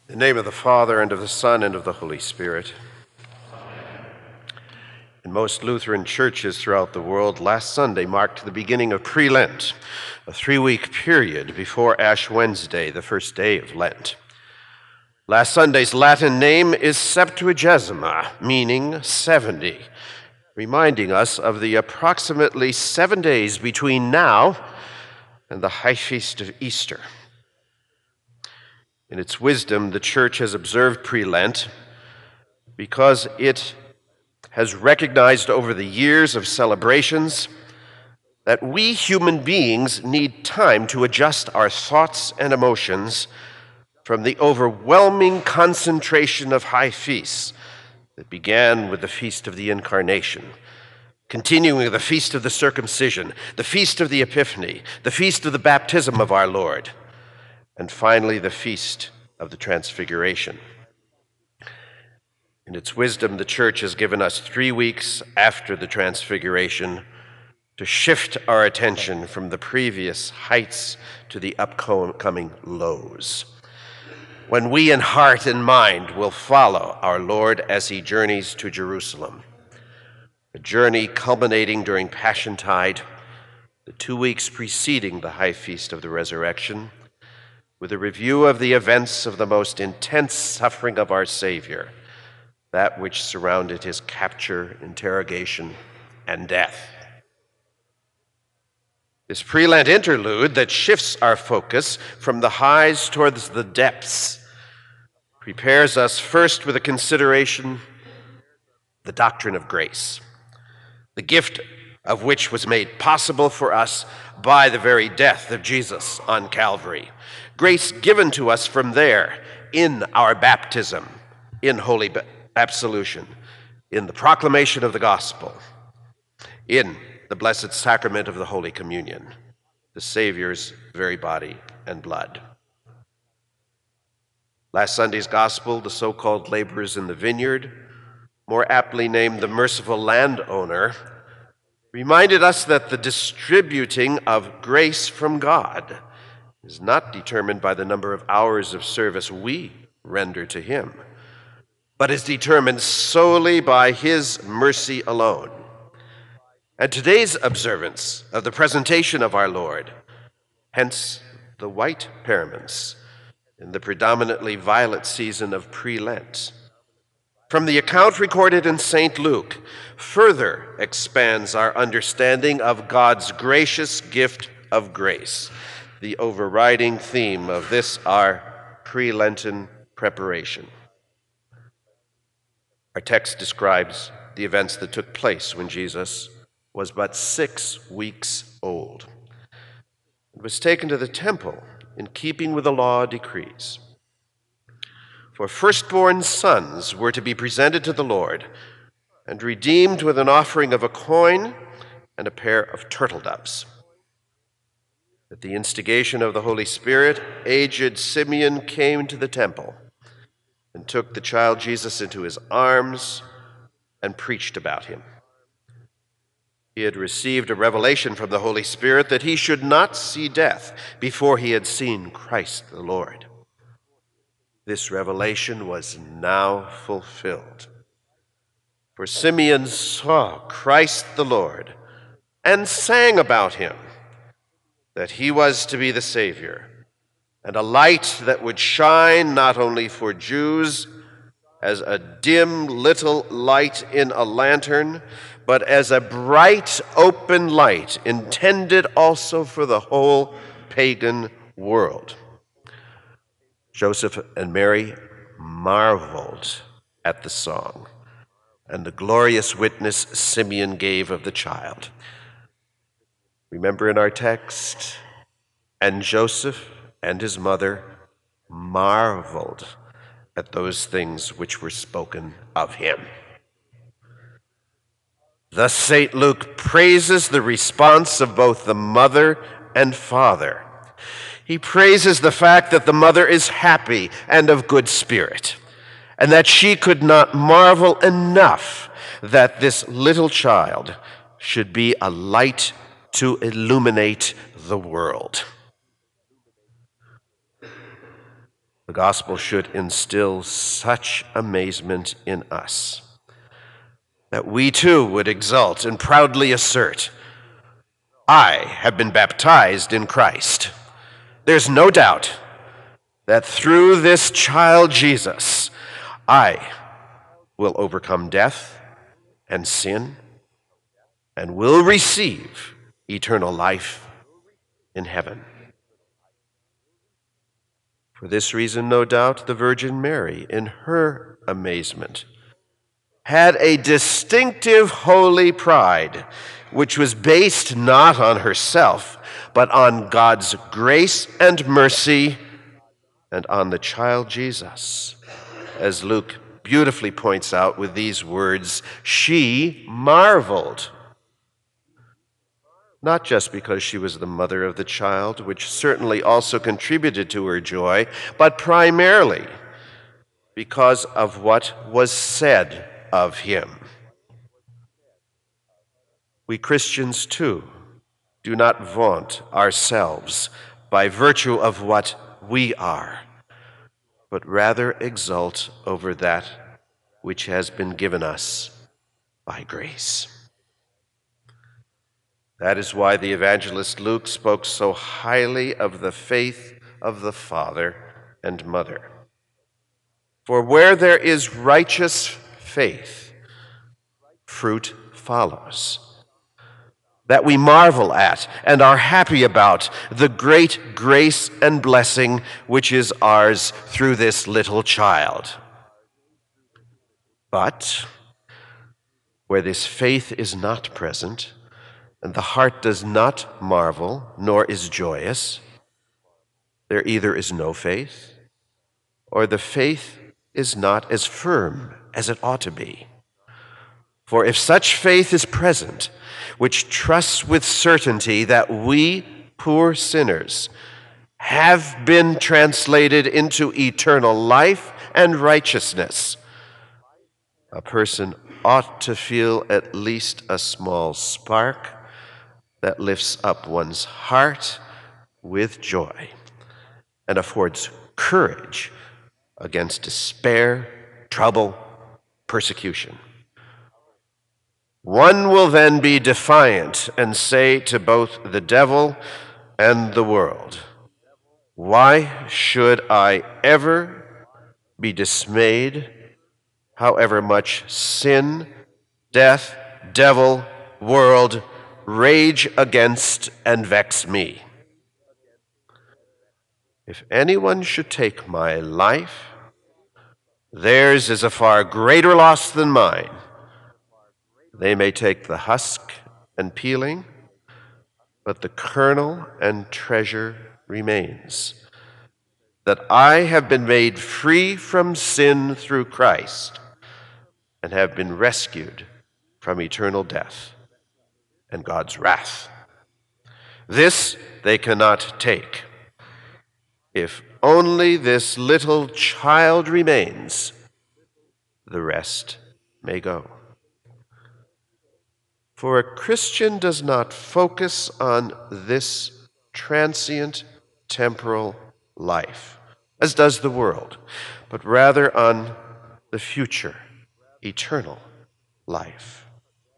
In the name of the Father, and of the Son, and of the Holy Spirit. In most Lutheran churches throughout the world, last Sunday marked the beginning of Pre-Lent, a 3-week period before Ash Wednesday, the first day of Lent. Last Sunday's Latin name is Septuagesima, meaning 70, reminding us of the approximately 7 days between now and the high feast of Easter. In its wisdom, the Church has observed Pre-Lent because it has recognized over the years of celebrations that we human beings need time to adjust our thoughts and emotions from the overwhelming concentration of high feasts that began with the Feast of the Incarnation, continuing with the Feast of the Circumcision, the Feast of the Epiphany, the Feast of the Baptism of our Lord, and finally the Feast of the Transfiguration. In its wisdom, the Church has given us 3 weeks after the Transfiguration to shift our attention from the previous heights to the upcoming lows, when we in heart and mind will follow our Lord as he journeys to Jerusalem, a journey culminating during Passiontide, the 2 weeks preceding the high feast of the Resurrection, with a review of the events of the most intense suffering of our Savior, that which surrounded his capture, interrogation, and death. This pre-Lent interlude that shifts our focus from the highs towards the depths prepares us first with a consideration of the doctrine of grace, the gift of which was made possible for us by the very death of Jesus on Calvary. Grace given to us from there in our baptism, in holy absolution, in the proclamation of the gospel, in the blessed sacrament of the Holy Communion, the Savior's very body and blood. Last Sunday's gospel, the so-called laborers in the vineyard, more aptly named the merciful landowner, reminded us that the distributing of grace from God is not determined by the number of hours of service we render to him, but is determined solely by his mercy alone. And today's observance of the presentation of our Lord, hence the white paraments in the predominantly violet season of Pre-Lent, from the account recorded in St. Luke, further expands our understanding of God's gracious gift of grace, the overriding theme of this, our pre-Lenten preparation. Our text describes the events that took place when Jesus was but 6 weeks old and was taken to the temple in keeping with the law decrees. For firstborn sons were to be presented to the Lord and redeemed with an offering of a coin and a pair of turtle doves. At the instigation of the Holy Spirit, aged Simeon came to the temple and took the child Jesus into his arms and preached about him. He had received a revelation from the Holy Spirit that he should not see death before he had seen Christ the Lord. This revelation was now fulfilled. For Simeon saw Christ the Lord and sang about him, that he was to be the Savior, and a light that would shine not only for Jews as a dim little light in a lantern, but as a bright open light intended also for the whole pagan world. Joseph and Mary marveled at the song and the glorious witness Simeon gave of the child. Remember in our text, and Joseph and his mother marveled at those things which were spoken of him. Thus St. Luke praises the response of both the mother and father. He praises the fact that the mother is happy and of good spirit, and that she could not marvel enough that this little child should be a light to illuminate the world. The gospel should instill such amazement in us that we too would exult and proudly assert, I have been baptized in Christ. There's no doubt that through this child Jesus, I will overcome death and sin and will receive eternal life in heaven. For this reason, no doubt, the Virgin Mary, in her amazement, had a distinctive holy pride, which was based not on herself, but on God's grace and mercy and on the child Jesus. As Luke beautifully points out with these words, she marveled. Not just because she was the mother of the child, which certainly also contributed to her joy, but primarily because of what was said of him. We Christians, too, do not vaunt ourselves by virtue of what we are, but rather exult over that which has been given us by grace. That is why the evangelist Luke spoke so highly of the faith of the father and mother. For where there is righteous faith, fruit follows, that we marvel at and are happy about the great grace and blessing which is ours through this little child. But where this faith is not present, and the heart does not marvel, nor is joyous, there either is no faith, or the faith is not as firm as it ought to be. For if such faith is present, which trusts with certainty that we, poor sinners, have been translated into eternal life and righteousness, a person ought to feel at least a small spark that lifts up one's heart with joy and affords courage against despair, trouble, persecution. One will then be defiant and say to both the devil and the world, why should I ever be dismayed, however much sin, death, devil, world rage against and vex me? If anyone should take my life, theirs is a far greater loss than mine. They may take the husk and peeling, but the kernel and treasure remains, that I have been made free from sin through Christ and have been rescued from eternal death and God's wrath. This they cannot take. If only this little child remains, the rest may go. For a Christian does not focus on this transient temporal life, as does the world, but rather on the future, eternal life.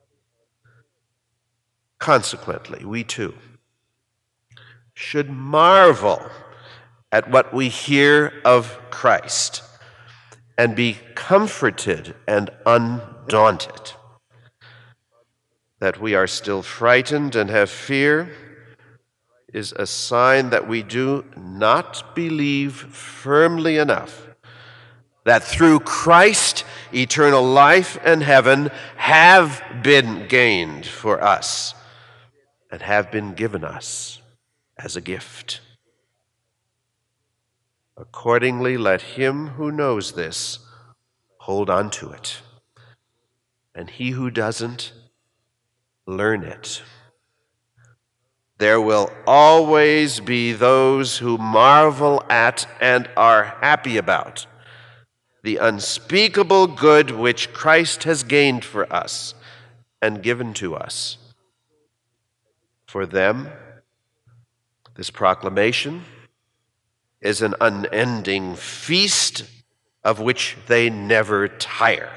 Consequently, we too should marvel at what we hear of Christ and be comforted and undaunted. That we are still frightened and have fear is a sign that we do not believe firmly enough that through Christ eternal life and heaven have been gained for us and have been given us as a gift. Accordingly, let him who knows this hold on to it, and he who doesn't, learn it. There will always be those who marvel at and are happy about the unspeakable good which Christ has gained for us and given to us. For them, this proclamation is an unending feast of which they never tire.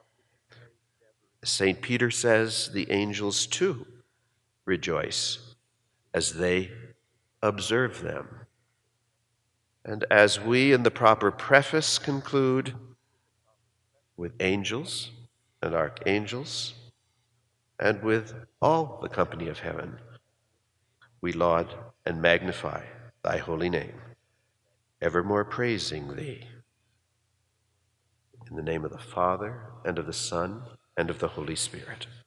St. Peter says the angels too rejoice as they observe them. And as we in the proper preface conclude with angels and archangels and with all the company of heaven, we laud and magnify thy holy name, evermore praising thee. In the name of the Father, and of the Son, and of the Holy Spirit.